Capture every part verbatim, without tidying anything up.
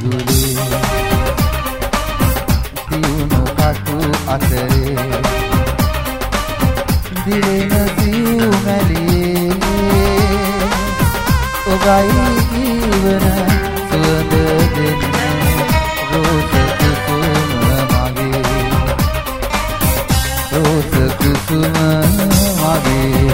වදුලේ දියුණු කටු අතරේ දිලෙන සිව් මැලියේ ඔබයි ජීවන සුවඳ දෙන්නේ රෝස කුසුම මගේ රෝස කුසුම මගේ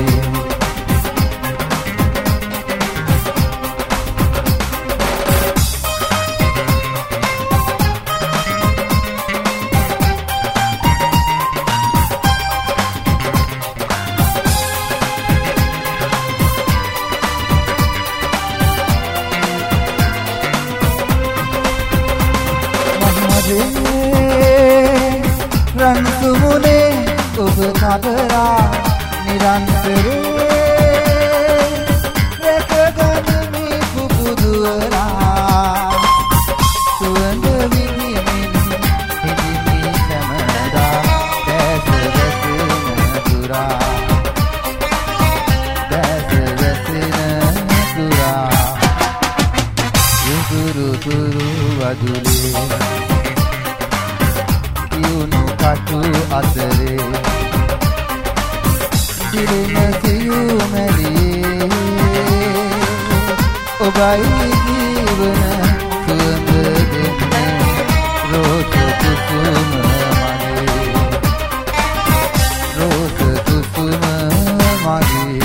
රන් සුමුනේ ඔබ කඩලා නිරන්තරේ රැකගනිමි පුබුදුවලා සුවඳ විඳිමින් හිඳිමි සැමදා දැස වැසෙන දුරා දැස වැසෙන දුරා යුතුරු තුරු වදුලේ දියුණු කටු අතරේ දිලෙන සිව් මැලියේ ඔබයි ජීවන සුවඳ දෙන්නේ රෝස කුසුම මගේ රෝස කුසුම මගේ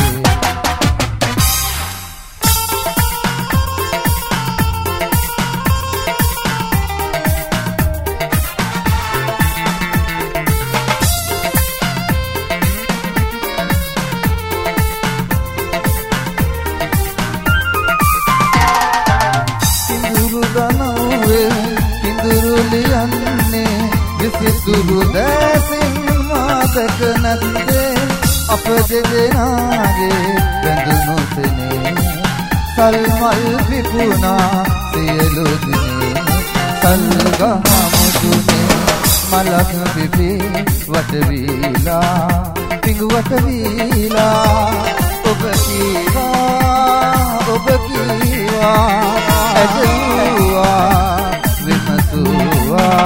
විසිතුරු දැසින් මාතක නැත්තේ අප දෙදෙනාගේ බැඳුණු තනේ සල්මල් විපුණා සියලු දිනේ සල්ගහමුදුනේ මලක් පිපී වටවීලා පිඟුවට වීලා ඔබ කීවා ඔබ කීවා ඇදුවා විමසුවා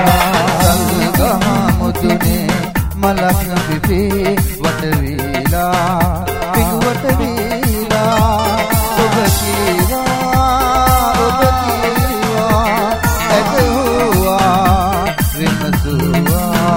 මලක් පිපී වටවීලා පිඟුවට වීලා ඔබ කීවා ඔබ කීවා ඇදුවා විමසුවා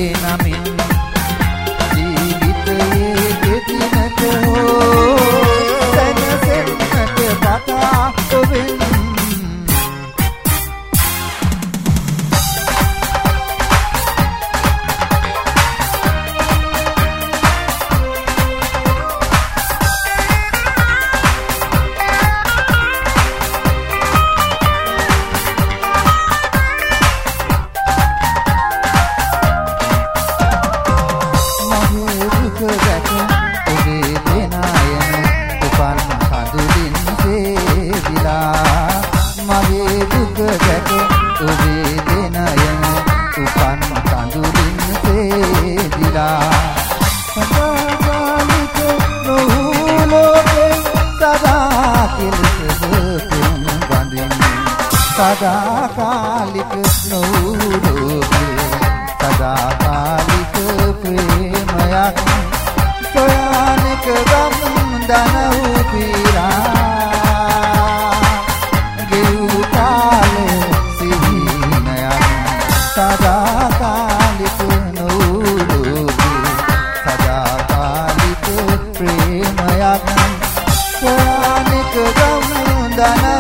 නමින් ජීවිතයේ දෙදිනක හෝ සැනසෙන්නට පතා ඔබෙන් මගේ දුක දැක ඔබේ දෙනයන උපන් කඳුලින් සේදිලා සදාකාලික නොහුලෝකේ සදා කෙලෙස දුකින් බඳින්නේ සදාකාලික නොහුලෝකේ සදාකාලික ප්‍රේමයක් සොයානෙක ගම් දන උපිරා සදාකාලික නූලුකේ සදාකාලික ප්‍රේමයක් සොයානෙක ගම් දන